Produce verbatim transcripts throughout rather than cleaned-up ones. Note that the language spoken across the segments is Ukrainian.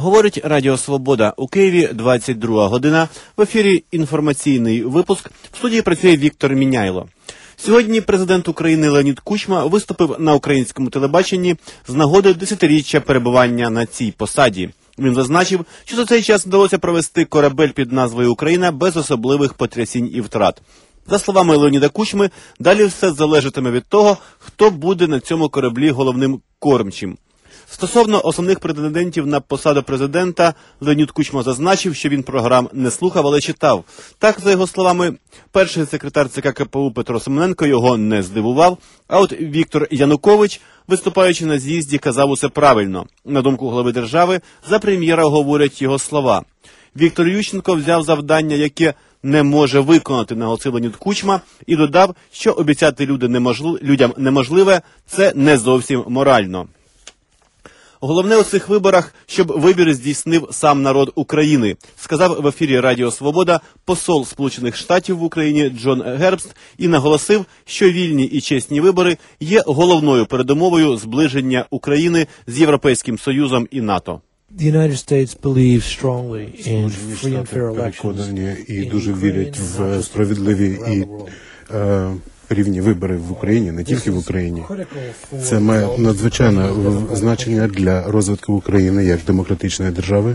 Говорить Радіо Свобода. У Києві двадцять друга година. В ефірі інформаційний випуск. В студії працює Віктор Міняйло. Сьогодні президент України Леонід Кучма виступив на українському телебаченні з нагоди десятиріччя перебування на цій посаді. Він зазначив, що за цей час вдалося провести корабель під назвою «Україна» без особливих потрясінь і втрат. За словами Леоніда Кучми, далі все залежатиме від того, хто буде на цьому кораблі головним кормчим. Стосовно основних претендентів на посаду президента, Леонід Кучма зазначив, що він програм не слухав, але читав. Так, за його словами, перший секретар ЦК КПУ Петро Семененко його не здивував, а от Віктор Янукович, виступаючи на з'їзді, казав усе правильно. На думку глави держави, за прем'єра говорять його слова. Віктор Ющенко взяв завдання, яке не може виконати, наголосив Леонід Кучма, і додав, що обіцяти люди неможли... людям неможливе – це не зовсім морально. Головне у цих виборах, щоб вибір здійснив сам народ України, сказав в ефірі Радіо Свобода посол Сполучених Штатів в Україні Джон Гербст і наголосив, що вільні і чесні вибори є головною передумовою зближення України з Європейським Союзом і НАТО. Сполучені Штати переконані і дуже вірять в справедливі і е, рівні вибори в Україні, не тільки в Україні. Це має надзвичайне значення для розвитку України як демократичної держави.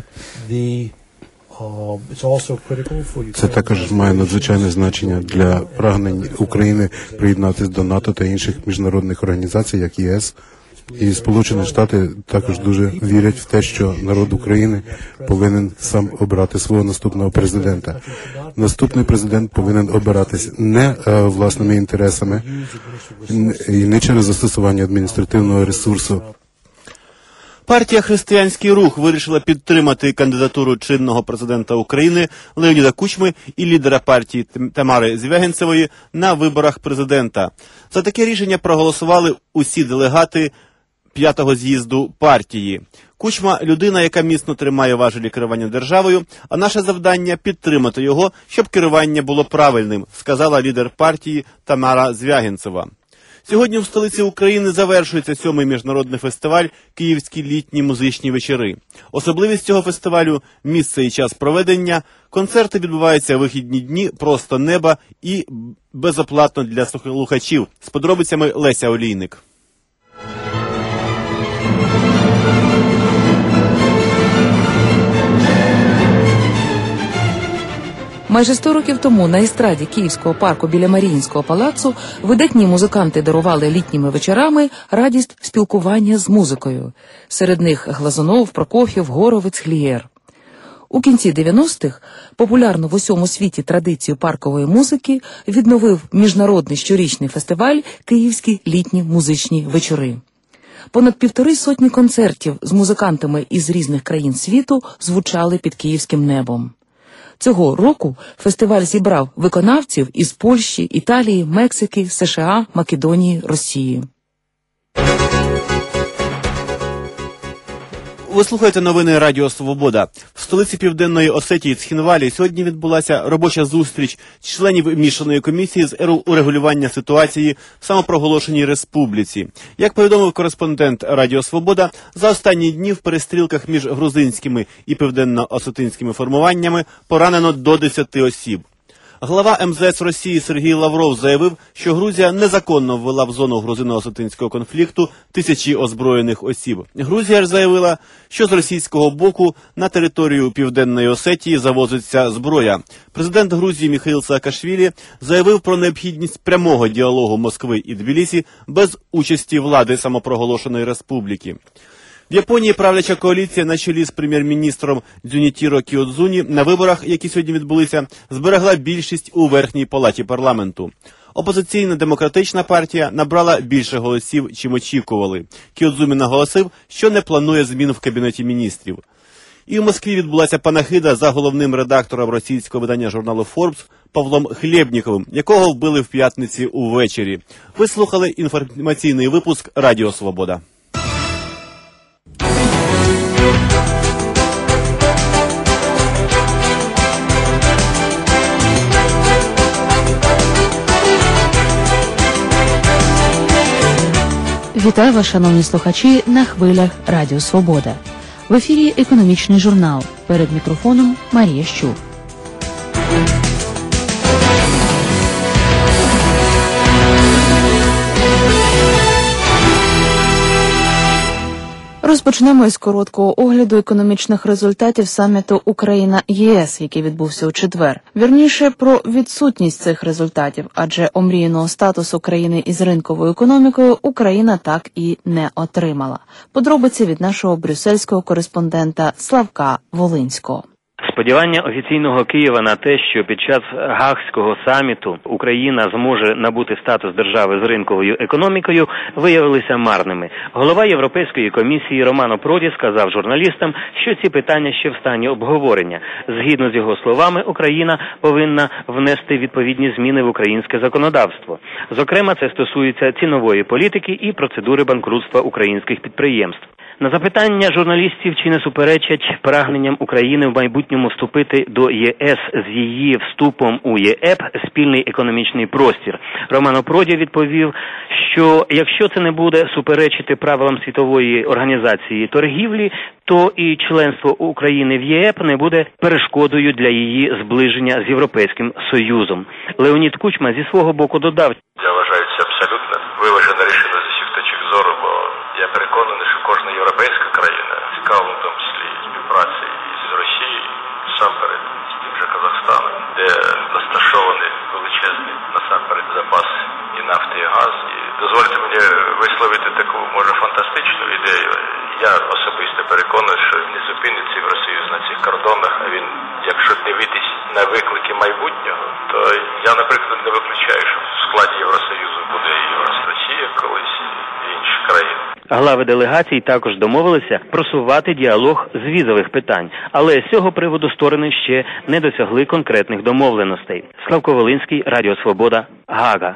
Це також має надзвичайне значення для прагнень України приєднатися до НАТО та інших міжнародних організацій, як ЄС. І Сполучені Штати також дуже вірять в те, що народ України повинен сам обрати свого наступного президента. Наступний президент повинен обиратись не е, власними інтересами і не через застосування адміністративного ресурсу. Партія «Християнський рух» вирішила підтримати кандидатуру чинного президента України Леоніда Кучми і лідера партії Тамари Звягинцевої на виборах президента. За таке рішення проголосували усі делегати п'ятого з'їзду партії. Кучма – людина, яка міцно тримає важелі керування державою, а наше завдання – підтримати його, щоб керування було правильним, сказала лідер партії Тамара Звягинцева. Сьогодні в столиці України завершується сьомий міжнародний фестиваль «Київські літні музичні вечори». Особливість цього фестивалю – місце і час проведення. Концерти відбуваються вихідні дні, просто неба і безоплатно для слухачів. З подробицями Леся Олійник. Майже сто років тому на естраді Київського парку біля Маріїнського палацу видатні музиканти дарували літніми вечорами радість спілкування з музикою. Серед них Глазунов, Прокоф'єв, Горовець, Глієр. У кінці дев'яностих популярну в усьому світі традицію паркової музики відновив міжнародний щорічний фестиваль «Київські літні музичні вечори». Понад півтори сотні концертів з музикантами із різних країн світу звучали під київським небом. Цього року фестиваль зібрав виконавців із Польщі, Італії, Мексики, США, Македонії, Росії. Ви слухаєте новини Радіо Свобода. В столиці Південної Осетії Цхінвалі сьогодні відбулася робоча зустріч членів мішаної комісії з урегулювання ситуації в самопроголошеній республіці. Як повідомив кореспондент Радіо Свобода, за останні дні в перестрілках між грузинськими і південно-осетинськими формуваннями поранено до десяти осіб. Глава ем зе ес Росії Сергій Лавров заявив, що Грузія незаконно ввела в зону грузино-осетинського конфлікту тисячі озброєних осіб. Грузія ж заявила, що з російського боку на територію Південної Осетії завозиться зброя. Президент Грузії Міхаїл Саакашвілі заявив про необхідність прямого діалогу Москви і Тбілісі без участі влади самопроголошеної республіки. В Японії правляча коаліція на чолі з прем'єр-міністром Дзюнітіро Кіодзуні на виборах, які сьогодні відбулися, зберегла більшість у верхній палаті парламенту. Опозиційна демократична партія набрала більше голосів, чим очікували. Кіодзумі наголосив, що не планує змін в Кабінеті міністрів. І в Москві відбулася панахида за головним редактором російського видання журналу Forbes Павлом Хлєбніковим, якого вбили в п'ятниці увечері. Ви слухали інформаційний випуск Радіо Свобода. Вітаю вас, шановні слухачі, на хвилях Радіо Свобода. В ефірі «Економічний журнал». Перед мікрофоном Марія Щур. Розпочнемо із короткого огляду економічних результатів саміту Україна-ЄС, який відбувся у четвер. Вірніше, про відсутність цих результатів, адже омріяного статусу країни із ринковою економікою Україна так і не отримала. Подробиці від нашого брюссельського кореспондента Славка Волинського. Сподівання офіційного Києва на те, що під час Гаагського саміту Україна зможе набути статус держави з ринковою економікою, виявилися марними. Голова Європейської комісії Романо Проді сказав журналістам, що ці питання ще в стані обговорення. Згідно з його словами, Україна повинна внести відповідні зміни в українське законодавство. Зокрема, це стосується цінової політики і процедури банкрутства українських підприємств. На запитання журналістів, чи не суперечать прагненням України в майбутньому вступити до ЄС з її вступом у ЄЕП, спільний економічний простір, Романо Проді відповів, що якщо це не буде суперечити правилам Світової організації торгівлі, то і членство України в ЄЕП не буде перешкодою для її зближення з Європейським Союзом. Леонід Кучма зі свого боку додав: Я вважаю, це абсолютно виважена рішення з усіх точок зору, бо я переконаний, що кожна європейська країна цікава в тому числі співпраці із Росією, насамперед з тим же Казахстаном, де розташований величезний насамперед запас і нафти, і газу. І дозвольте мені висловити таку, може, фантастичну ідею. Я особисто переконаний, що не зупиниться Євросоюз на цих кордонах, а він, якщо дивитись на виклики майбутнього, то я, наприклад, не виключаю, що в складі Євросоюзу буде і Росія колись, і інші країни. Глави делегацій також домовилися просувати діалог з візових питань, але з цього приводу сторони ще не досягли конкретних домовленостей. Славко Волинський, Радіо Свобода, Гаага.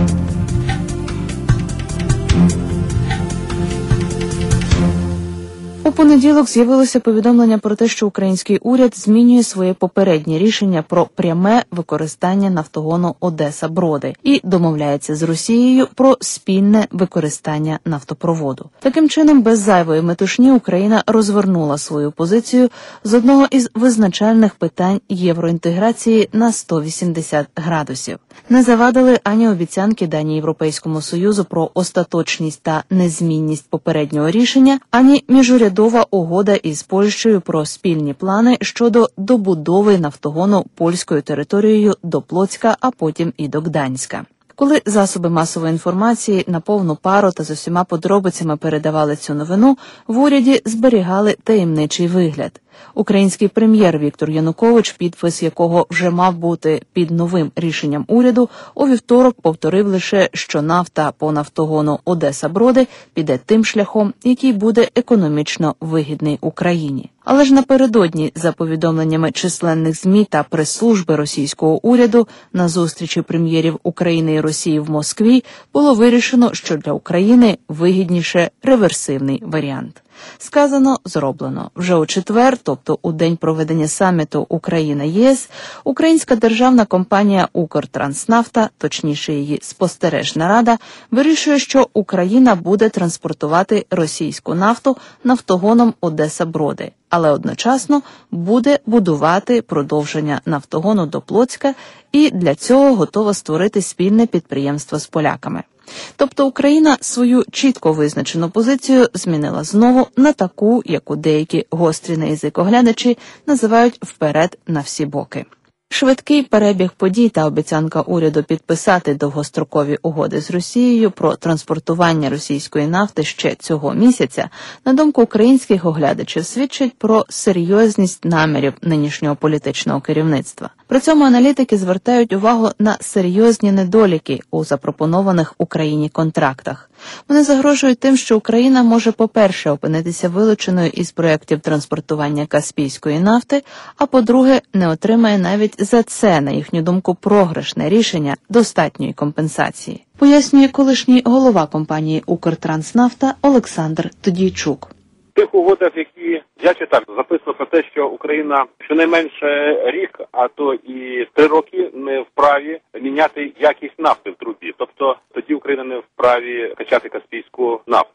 У понеділок з'явилося повідомлення про те, що український уряд змінює своє попереднє рішення про пряме використання нафтогону Одеса-Броди і домовляється з Росією про спільне використання нафтопроводу. Таким чином, без зайвої метушні Україна розвернула свою позицію з одного із визначальних питань євроінтеграції на сто вісімдесят градусів. Не завадили ані обіцянки, дані Європейському Союзу про остаточність та незмінність попереднього рішення, ані міжурядова угода із Польщею про спільні плани щодо добудови нафтогону польською територією до Плоцька, а потім і до Гданська. Коли засоби масової інформації на повну пару та з усіма подробицями передавали цю новину, в уряді зберігали таємничий вигляд. Український прем'єр Віктор Янукович, підпис якого вже мав бути під новим рішенням уряду, у вівторок повторив лише, що нафта по нафтогону Одеса-Броди піде тим шляхом, який буде економічно вигідний Україні. Але ж напередодні, за повідомленнями численних ЗМІ та прес-служби російського уряду, на зустрічі прем'єрів України і Росії в Москві було вирішено, що для України вигідніше реверсивний варіант. Сказано, зроблено. Вже у четвер, тобто у день проведення саміту Україна-ЄС, українська державна компанія «Укртранснафта», точніше її спостережна рада, вирішує, що Україна буде транспортувати російську нафту нафтогоном Одеса-Броди, але одночасно буде будувати продовження нафтогону до Плоцька і для цього готова створити спільне підприємство з поляками. Тобто Україна свою чітко визначену позицію змінила знову на таку, яку деякі гострі на язик оглядачі називають «вперед на всі боки». Швидкий перебіг подій та обіцянка уряду підписати довгострокові угоди з Росією про транспортування російської нафти ще цього місяця, на думку українських оглядачів, свідчить про серйозність намірів нинішнього політичного керівництва. При цьому аналітики звертають увагу на серйозні недоліки у запропонованих Україні контрактах. Вони загрожують тим, що Україна може, по-перше, опинитися вилученою із проєктів транспортування каспійської нафти, а по-друге, не отримає навіть за це, на їхню думку, програшне рішення достатньої компенсації. Пояснює колишній голова компанії «Укртранснафта» Олександр Тодійчук. В тих угодах, які я читав, записано про те, що Україна щонайменше рік, а то і три роки не вправі міняти якість нафти в трубі. Тобто тоді Україна не вправі качати каспійську нафту.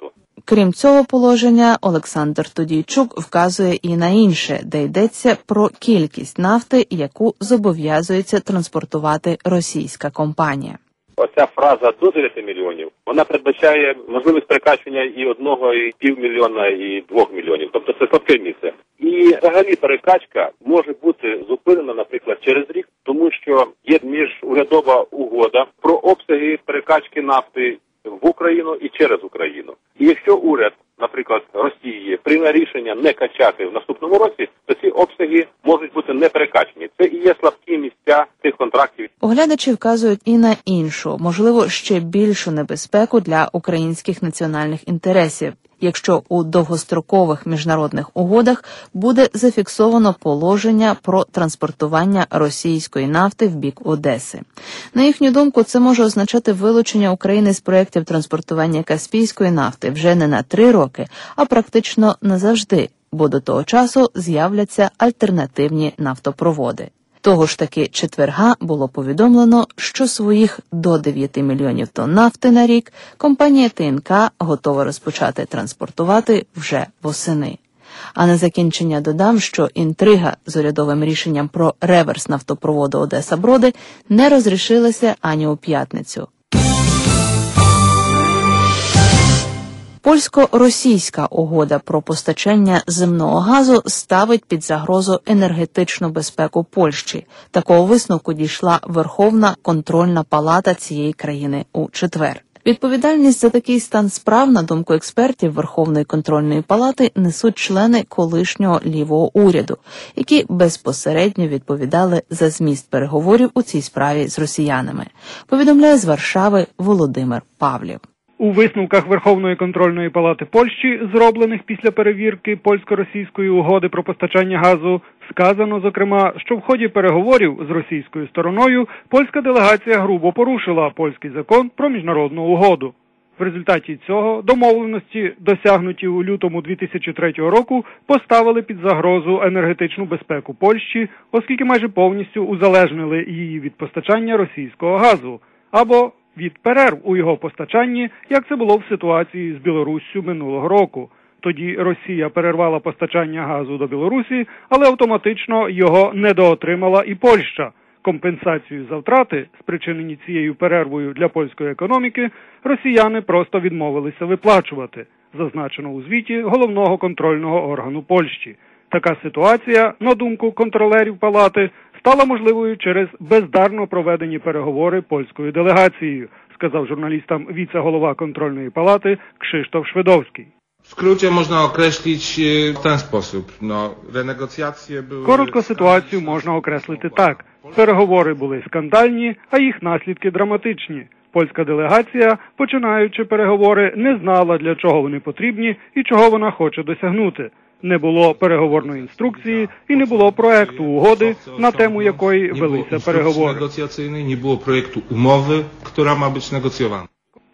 Крім цього положення, Олександр Тодійчук вказує і на інше, де йдеться про кількість нафти, яку зобов'язується транспортувати російська компанія. Оця фраза до дев'яти мільйонів, вона передбачає можливість перекачування і одного, і півмільйона, і двох мільйонів. Тобто це слабке місце. І взагалі перекачка може бути зупинена, наприклад, через рік, тому що є міжурядова угода про обсяги перекачки нафти в Україну і через Україну. І якщо уряд, наприклад, Росії прийме рішення не качати в наступному році, то ці обсяги можуть бути не перекачені. Це і є слабкі місця цих контрактів. Оглядачі вказують і на іншу, можливо, ще більшу небезпеку для українських національних інтересів, якщо у довгострокових міжнародних угодах буде зафіксовано положення про транспортування російської нафти в бік Одеси. На їхню думку, це може означати вилучення України з проєктів транспортування каспійської нафти вже не на три роки, а практично назавжди, бо до того часу з'являться альтернативні нафтопроводи. Того ж таки четверга було повідомлено, що своїх до дев'яти мільйонів тонн нафти на рік компанія Те Ен Ка готова розпочати транспортувати вже восени. А на закінчення додам, що інтрига з урядовим рішенням про реверс нафтопроводу Одеса-Броди не розрішилася ані у п'ятницю. Польсько-російська угода про постачання земного газу ставить під загрозу енергетичну безпеку Польщі. Такого висновку дійшла Верховна контрольна палата цієї країни у четвер. Відповідальність за такий стан справ, на думку експертів Верховної контрольної палати, несуть члени колишнього лівого уряду, які безпосередньо відповідали за зміст переговорів у цій справі з росіянами. Повідомляє з Варшави Володимир Павлів. У висновках Верховної контрольної палати Польщі, зроблених після перевірки польсько-російської угоди про постачання газу, сказано, зокрема, що в ході переговорів з російською стороною польська делегація грубо порушила польський закон про міжнародну угоду. В результаті цього домовленості, досягнуті у лютому дві тисячі третього року, поставили під загрозу енергетичну безпеку Польщі, оскільки майже повністю узалежнили її від постачання російського газу, або від перерв у його постачанні, як це було в ситуації з Білоруссю минулого року. Тоді Росія перервала постачання газу до Білорусі, але автоматично його недоотримала і Польща. Компенсацію за втрати, спричинені цією перервою для польської економіки, росіяни просто відмовилися виплачувати, зазначено у звіті головного контрольного органу Польщі. Така ситуація, на думку контролерів палати, стала можливою через бездарно проведені переговори польською делегацією, сказав журналістам віце-голова контрольної палати Krzysztof Szwedowski. W skrócie można określić w ten sposób. No, renegocjacje były... Коротко ситуацію можна окреслити так. Переговори були скандальні, а їх наслідки драматичні. Польська делегація, починаючи переговори, не знала, для чого вони потрібні і чого вона хоче досягнути. Не було переговорної інструкції і не було проекту угоди, на тему якої велися переговори. Не було проекту умови, яка має бути негоціювана.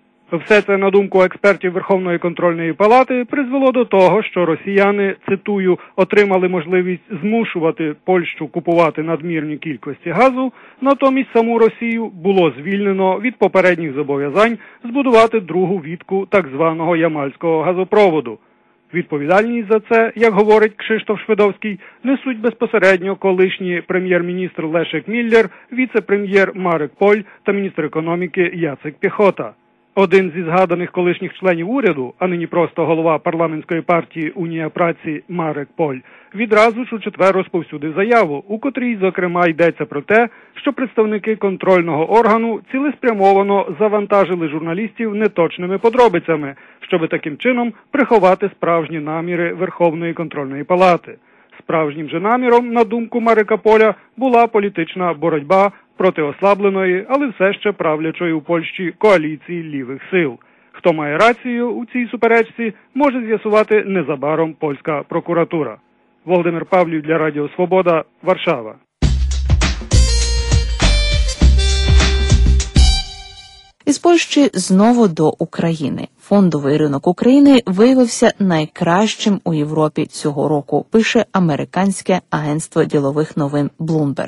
Все це, на думку експертів Верховної контрольної палати, призвело до того, що росіяни, цитую, отримали можливість змушувати Польщу купувати надмірні кількості газу, натомість саму Росію було звільнено від попередніх зобов'язань збудувати другу вітку так званого Ямальського газопроводу. Відповідальність за це, як говорить Krzysztof Szwedowski, несуть безпосередньо колишній прем'єр-міністр Лешек Міллер, віце-прем'єр Марек Поль та міністр економіки Яцек Піхота. Один зі згаданих колишніх членів уряду, а нині просто голова парламентської партії «Унія праці» Марек Поль, відразу ж у четвер розповсюдив заяву, у котрій, зокрема, йдеться про те, що представники контрольного органу цілеспрямовано завантажили журналістів неточними подробицями, щоби таким чином приховати справжні наміри Верховної контрольної палати. Справжнім же наміром, на думку Марека Поля, була політична боротьба проти ослабленої, але все ще правлячої у Польщі коаліції лівих сил. Хто має рацію у цій суперечці, може з'ясувати незабаром польська прокуратура. Володимир Павлів для Радіо Свобода, Варшава. Із Польщі знову до України. Фондовий ринок України виявився найкращим у Європі цього року, пише американське агентство ділових новин Bloomberg.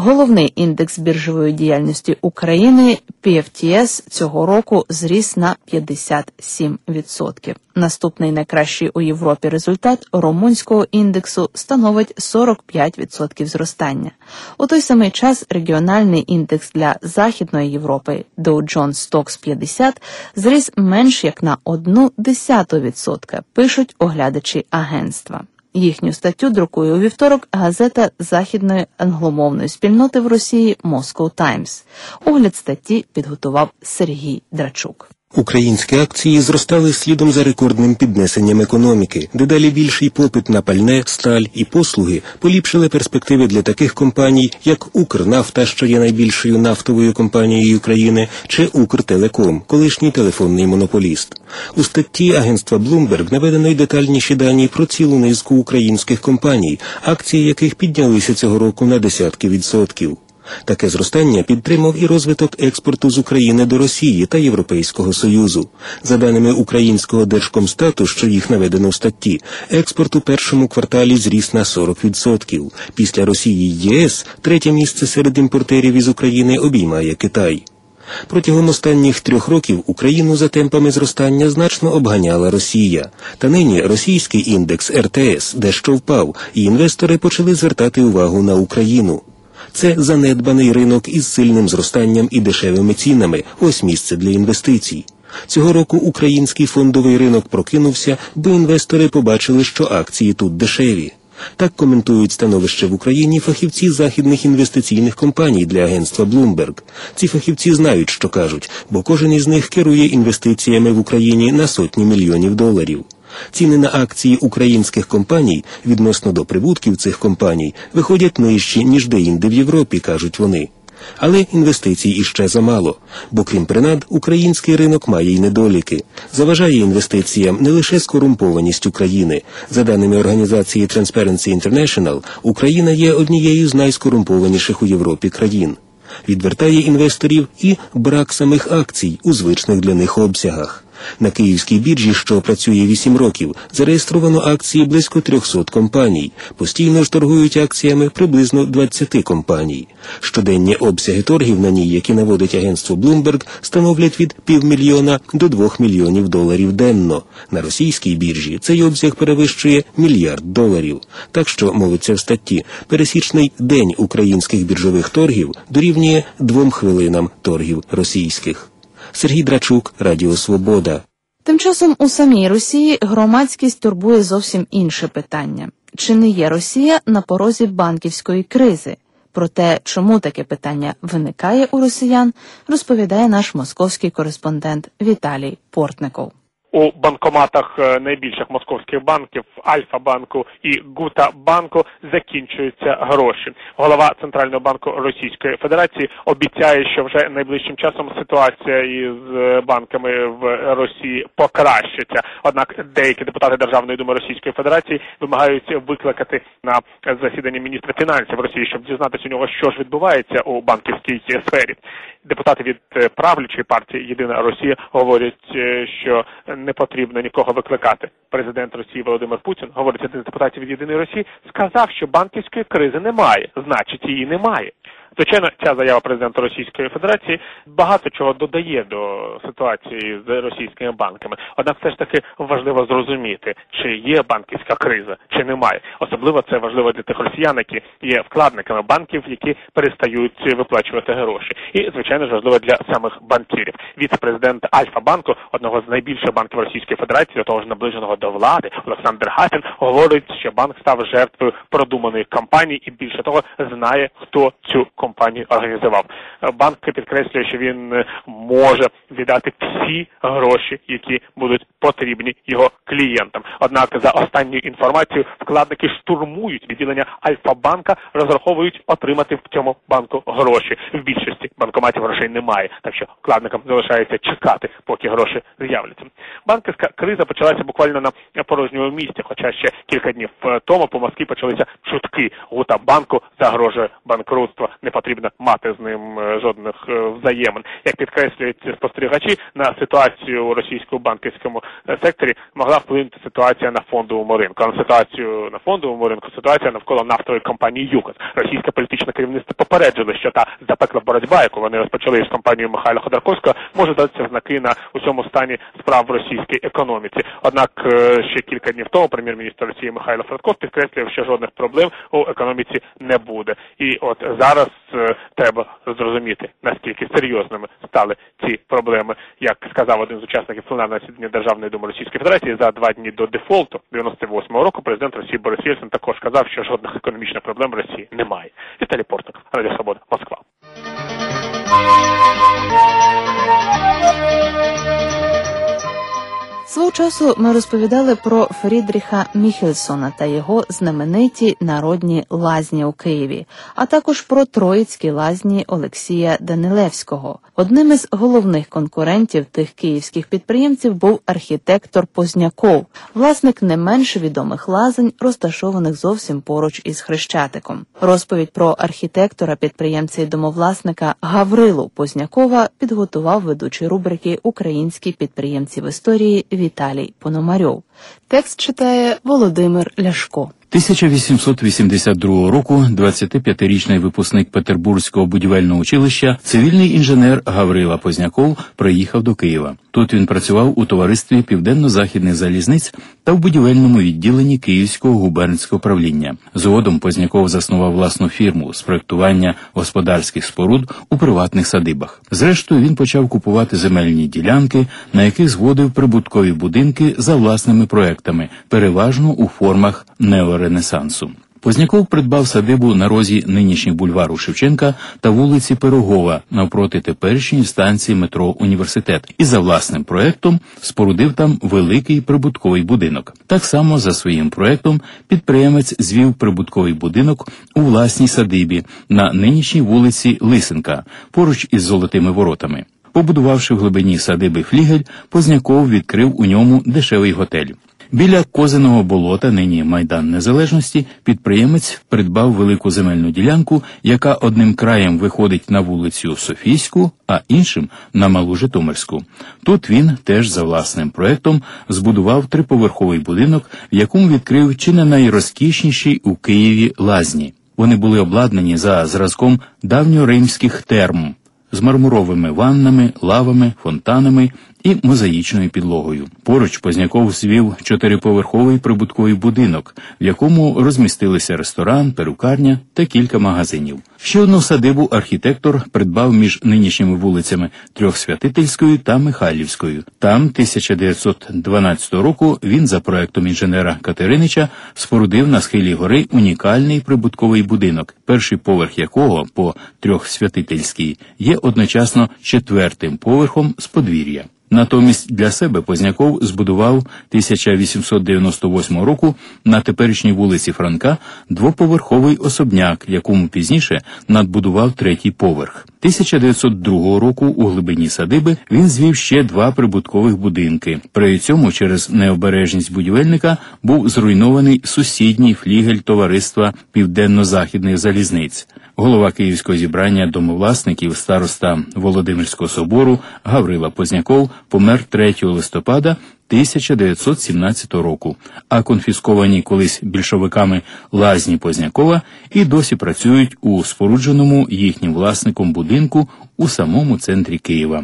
Головний індекс біржової діяльності України пі еф ті ес цього року зріс на п'ятдесят сім відсотків. Наступний найкращий у Європі результат румунського індексу становить сорок п'ять відсотків зростання. У той самий час регіональний індекс для Західної Європи Dow Jones Stocks п'ятдесят зріс менш як на одну десяту відсотка, пишуть оглядачі агентства. Їхню статтю друкує у вівторок газета західної англомовної спільноти в Росії Moscow Times. Огляд статті підготував Сергій Драчук. Українські акції зростали слідом за рекордним піднесенням економіки. Дедалі більший попит на пальне, сталь і послуги поліпшили перспективи для таких компаній, як «Укрнафта», що є найбільшою нафтовою компанією країни, чи «Укртелеком», колишній телефонний монополіст. У статті агентства Bloomberg наведено й детальніші дані про цілу низку українських компаній, акції яких піднялися цього року на десятки відсотків. Таке зростання підтримав і розвиток експорту з України до Росії та Європейського Союзу. За даними українського Держкомстату, що їх наведено в статті, експорт у першому кварталі зріс на сорок відсотків. Після Росії й є ес третє місце серед імпортерів із України обіймає Китай. Протягом останніх трьох років Україну за темпами зростання значно обганяла Росія. Та нині російський індекс ер те ес дещо впав, і інвестори почали звертати увагу на Україну. Це занедбаний ринок із сильним зростанням і дешевими цінами. Ось місце для інвестицій. Цього року український фондовий ринок прокинувся, бо інвестори побачили, що акції тут дешеві. Так коментують становище в Україні фахівці західних інвестиційних компаній для агентства Bloomberg. Ці фахівці знають, що кажуть, бо кожен із них керує інвестиціями в Україні на сотні мільйонів доларів. Ціни на акції українських компаній відносно до прибутків цих компаній виходять нижчі, ніж деінде в Європі, кажуть вони. Але інвестицій іще замало, бо крім принад, український ринок має й недоліки. Заважає інвестиціям не лише скорумпованість України. За даними організації Transparency International, Україна є однією з найскорумпованіших у Європі країн. Відвертає інвесторів і брак самих акцій у звичних для них обсягах. На київській біржі, що працює вісім років, зареєстровано акції близько трьохсот компаній. Постійно ж торгують акціями приблизно двадцять компаній. Щоденні обсяги торгів на ній, які наводить агентство Bloomberg, становлять від півмільйона до двох мільйонів доларів денно. На російській біржі цей обсяг перевищує мільярд доларів. Так що, мовиться в статті, пересічний день українських біржових торгів дорівнює двом хвилинам торгів російських. Сергій Драчук, Радіо Свобода. Тим часом у самій Росії громадськість турбує зовсім інше питання. Чи не є Росія на порозі банківської кризи? Про те, чому таке питання виникає у росіян, розповідає наш московський кореспондент Віталій Портников. У банкоматах найбільших московських банків, Альфа-банку і Гута-банку, закінчуються гроші. Голова Центрального банку Російської Федерації обіцяє, що вже найближчим часом ситуація із банками в Росії покращиться. Однак деякі депутати Державної думи Російської Федерації вимагають викликати на засідання міністра фінансів Росії, щоб дізнатися у нього, що ж відбувається у банківській сфері. Депутати від правлячої партії «Єдина Росія» говорять, що не потрібно нікого викликати. Президент Росії Володимир Путін, говорить один з депутатів від «Єдиної Росії», сказав, що банківської кризи немає, значить її немає. Звичайно, ця заява президента Російської Федерації багато чого додає до ситуації з російськими банками. Однак все ж таки важливо зрозуміти, чи є банківська криза, чи немає. Особливо це важливо для тих росіян, які є вкладниками банків, які перестають виплачувати гроші. І, звичайно ж, важливо для самих банкірів. Віце-президент Альфа-банку, одного з найбільших банків Російської Федерації, до того ж наближеного до влади, Олександр Хафін, говорить, що банк став жертвою продуманої кампанії і, більше того, знає, хто цю компанію організував. Банк підкреслює, що він може віддати всі гроші, які будуть потрібні його клієнтам. Однак, за останньою інформацією, вкладники штурмують відділення Альфа-банка, розраховують отримати в цьому банку гроші. В більшості банкоматів грошей немає, так що вкладникам залишається чекати, поки гроші з'являться. Банківська криза почалася буквально на порожньому місці, хоча ще кілька днів тому по Москві почалися чутки. Гута банку загрожує банкрутство. Не не потрібно мати з ним жодних взаємин. Як підкреслюють спостерігачі, на ситуацію у російському банківському секторі могла вплинути ситуація на фондовому ринку. А на ситуацію на фондовому ринку ситуація навколо нафтової компанії ЮКОС. Російське політичне керівництво попереджило, що та запекла боротьба, яку вони розпочали з компанією Михайла Ходорковського, може дати знаки на усьому стані справ в російській економіці. Однак ще кілька днів тому прем'єр-міністр Росії Михайло Федорков підкреслив, що жодних проблем у економіці не буде. І от зараз е, треба зрозуміти, наскільки серйозними стали ці проблеми. Як сказав один з учасників пленарного засідання Державної думи Російської Федерації, за два дні до дефолту дев'яносто восьмого року президент Росії Борис Єльцин також сказав, що жодних економічних проблем в Росії немає. Віталій Портник, Радіо Свобода, Москва. Свого часу ми розповідали про Фрідріха Міхельсона та його знамениті народні лазні у Києві, а також про троїцькі лазні Олексія Данилевського. Одним із головних конкурентів тих київських підприємців був архітектор Позняков, власник не менш відомих лазень, розташованих зовсім поруч із Хрещатиком. Розповідь про архітектора, підприємця і домовласника Гаврилу Познякова підготував ведучий рубрики «Українські підприємці в історії» Віталій Пономарьов. Текст читає Володимир Ляшко. тисяча вісімсот вісімдесят другого року двадцятип'ятирічний випускник Петербурзького будівельного училища, цивільний інженер Гаврила Позняков приїхав до Києва. Тут він працював у товаристві Південно-Західних залізниць та в будівельному відділенні Київського губернського правління. Згодом Позняков заснував власну фірму з проєктування господарських споруд у приватних садибах. Зрештою, він почав купувати земельні ділянки, на яких зводив прибуткові будинки за власними проектами, переважно у формах неоренесансу. Позняков придбав садибу на розі нинішніх бульвару Шевченка та вулиці Пирогова навпроти теперішньої станції метро «Університет» і за власним проектом спорудив там великий прибутковий будинок. Так само за своїм проектом підприємець звів прибутковий будинок у власній садибі на нинішній вулиці Лисенка, поруч із Золотими воротами. Побудувавши в глибині садиби флігель, Позняков відкрив у ньому дешевий готель. Біля Козиного болота, нині Майдан Незалежності, підприємець придбав велику земельну ділянку, яка одним краєм виходить на вулицю Софійську, а іншим – на Малу Житомирську. Тут він теж за власним проектом збудував триповерховий будинок, в якому відкрив чи не найрозкішніші у Києві лазні. Вони були обладнані за зразком давньоримських терм з мармуровими ваннами, лавами, фонтанами і мозаїчною підлогою. Поруч Позняков звів чотириповерховий прибутковий будинок, в якому розмістилися ресторан, перукарня та кілька магазинів. Ще одну садибу архітектор придбав між нинішніми вулицями Трьохсвятительською та Михайлівською. Там тисяча дев'ятсот дванадцятого року він за проектом інженера Катеринича спорудив на схилі гори унікальний прибутковий будинок, перший поверх якого по Трьохсвятительській є одночасно четвертим поверхом з подвір'я. Натомість для себе Позняков збудував тисяча вісімсот дев'яносто восьмого року на теперішній вулиці Франка двоповерховий особняк, якому пізніше надбудував третій поверх. тисяча дев'ятсот другого року у глибині садиби він звів ще два прибуткових будинки. При цьому через необережність будівельника був зруйнований сусідній флігель товариства Південно-Західних залізниць. Голова Київського зібрання домовласників староста Володимирського собору Гаврила Позняков помер третього листопада тисяча дев'ятсот сімнадцятого року, а конфісковані колись більшовиками лазні Познякова і досі працюють у спорудженому їхнім власником будинку у самому центрі Києва.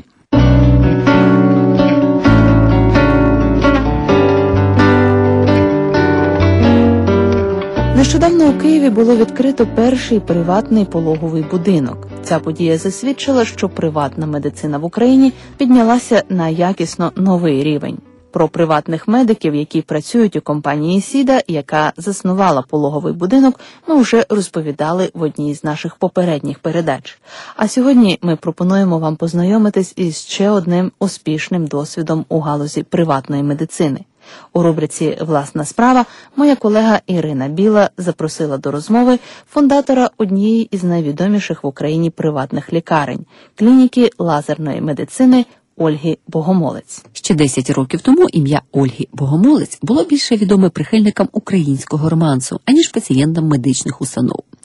Нещодавно у Києві було відкрито перший приватний пологовий будинок. Ця подія засвідчила, що приватна медицина в Україні піднялася на якісно новий рівень. Про приватних медиків, які працюють у компанії «Сіда», яка заснувала пологовий будинок, ми вже розповідали в одній з наших попередніх передач. А сьогодні ми пропонуємо вам познайомитись із ще одним успішним досвідом у галузі приватної медицини. У рубриці «Власна справа» моя колега Ірина Біла запросила до розмови фундатора однієї із найвідоміших в Україні приватних лікарень – клініки лазерної медицини Ольги Богомолець. Ще десять років тому ім'я Ольги Богомолець було більше відоме прихильникам українського романсу, аніж пацієнтам медичних установ.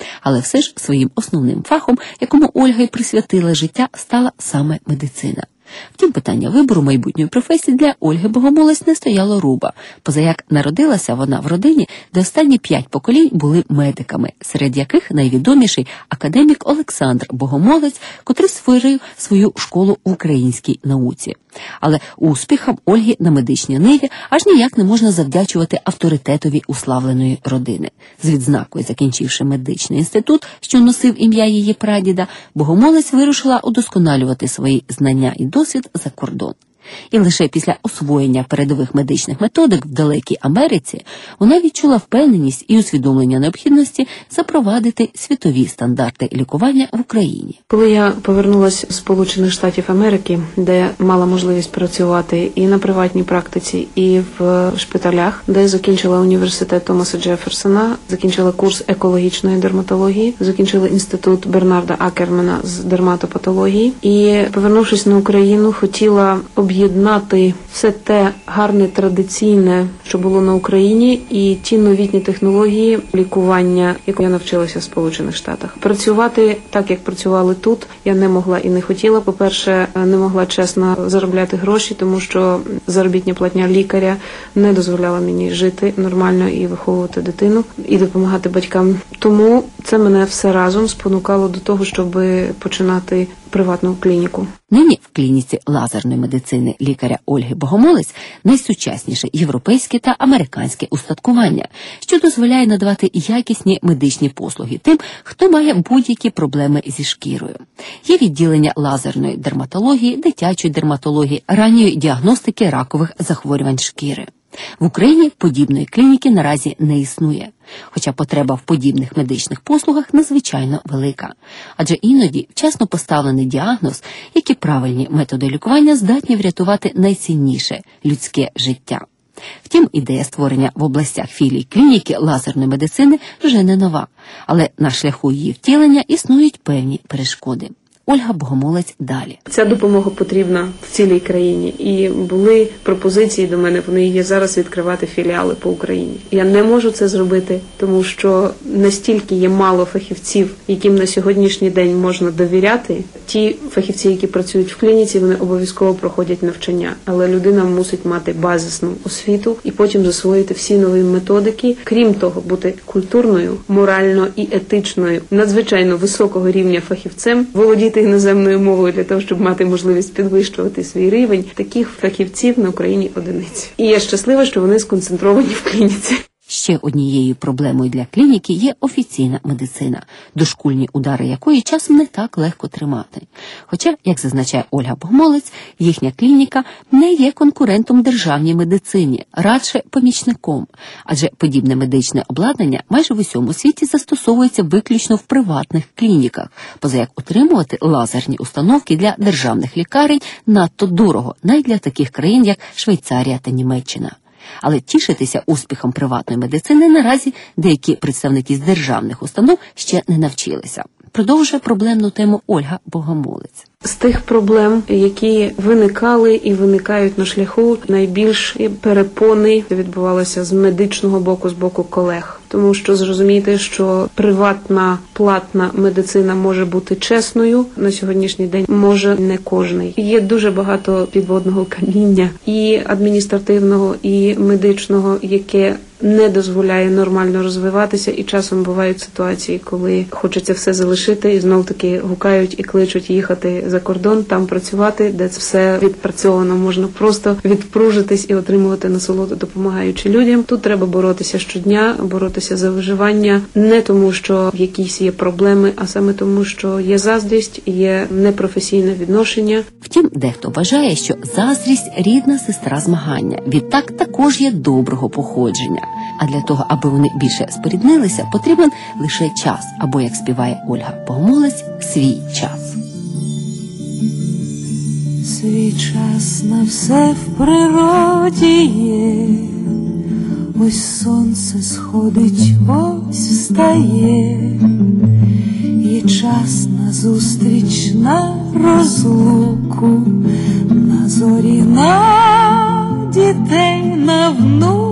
Але все ж своїм основним фахом, якому Ольга й присвятила життя, стала саме медицина. Втім, питання вибору майбутньої професії для Ольги Богомолець не стояло руба, позаяк народилася вона в родині, де останні п'ять поколінь були медиками, серед яких найвідоміший академік Олександр Богомолець, котрий створив свою школу в українській науці. Але успіхам Ольги на медичній ниві аж ніяк не можна завдячувати авторитетові уславленої родини. З відзнакою закінчивши медичний інститут, що носив ім'я її прадіда, Богомолець вирушила удосконалювати свої знання і досвід за кордон. І лише після освоєння передових медичних методик в далекій Америці вона відчула впевненість і усвідомлення необхідності запровадити світові стандарти лікування в Україні. Коли я повернулася з Сполучених Штатів Америки, де мала можливість працювати і на приватній практиці, і в шпиталях, де закінчила університет Томаса Джефферсона, закінчила курс екологічної дерматології, закінчила інститут Бернарда Акермана з дерматопатології і, повернувшись на Україну, хотіла об'єднати все те гарне, традиційне, що було на Україні, і ті новітні технології лікування, яку я навчилася в Сполучених Штатах. Працювати так, як працювали тут, я не могла і не хотіла. По-перше, не могла чесно заробляти гроші, тому що заробітня платня лікаря не дозволяла мені жити нормально і виховувати дитину, і допомагати батькам. Тому це мене все разом спонукало до того, щоб починати приватну клініку. Нині в клініці лазерної медицини лікаря Ольги Богомолець найсучасніше європейське та американське устаткування, що дозволяє надавати якісні медичні послуги тим, хто має будь-які проблеми зі шкірою. Є відділення лазерної дерматології, дитячої дерматології, ранньої діагностики ракових захворювань шкіри. В Україні подібної клініки наразі не існує, хоча потреба в подібних медичних послугах надзвичайно велика. Адже іноді вчасно поставлений діагноз, як і правильні методи лікування здатні врятувати найцінніше – людське життя. Втім, ідея створення в областях філій клініки лазерної медицини вже не нова, але на шляху її втілення існують певні перешкоди. Ольга Богомолець далі. Ця допомога потрібна в цілій країні. І були пропозиції до мене, вони є зараз, відкривати філіали по Україні. Я не можу це зробити, тому що настільки є мало фахівців, яким на сьогоднішній день можна довіряти. Ті фахівці, які працюють в клініці, вони обов'язково проходять навчання. Але людина мусить мати базисну освіту і потім засвоїти всі нові методики. Крім того, бути культурною, морально і етичною, надзвичайно високого рівня фахівцем, володіти іноземною мовою для того, щоб мати можливість підвищувати свій рівень. Таких фахівців на Україні одиниці. І я щаслива, що вони сконцентровані в клініці. Ще однією проблемою для клініки є офіційна медицина, дошкульні удари якої часом не так легко тримати. Хоча, як зазначає Ольга Богомолець, їхня клініка не є конкурентом державній медицині, радше помічником, адже подібне медичне обладнання майже в усьому світі застосовується виключно в приватних клініках, поза як утримувати лазерні установки для державних лікарень надто дорого, навіть для таких країн, як Швейцарія та Німеччина. Але тішитися успіхом приватної медицини наразі деякі представники з державних установ ще не навчилися. Продовжує проблемну тему Ольга Богомолець. З тих проблем, які виникали і виникають на шляху, найбільш перепони відбувалися з медичного боку, з боку колег. Тому що зрозуміти, що приватна платна медицина може бути чесною, на сьогоднішній день може не кожний. Є дуже багато підводного каміння і адміністративного, і медичного, яке не дозволяє нормально розвиватися, і часом бувають ситуації, коли хочеться все залишити і знов-таки гукають і кличуть їхати за кордон, там працювати, де все відпрацьовано, можна просто відпружитись і отримувати насолоду, допомагаючи людям. Тут треба боротися щодня, боротися за виживання, не тому, що якісь є проблеми, а саме тому, що є заздрість, є непрофесійне відношення. Втім, дехто вважає, що заздрість – рідна сестра змагання, відтак також є доброго походження. А для того, аби вони більше споріднилися, потрібен лише час, або, як співає Ольга Богомолець, свій час. Свій час на все в природі є, ось сонце сходить, ось встає, і час на зустріч, на розлуку, на зорі, на дітей, на внук.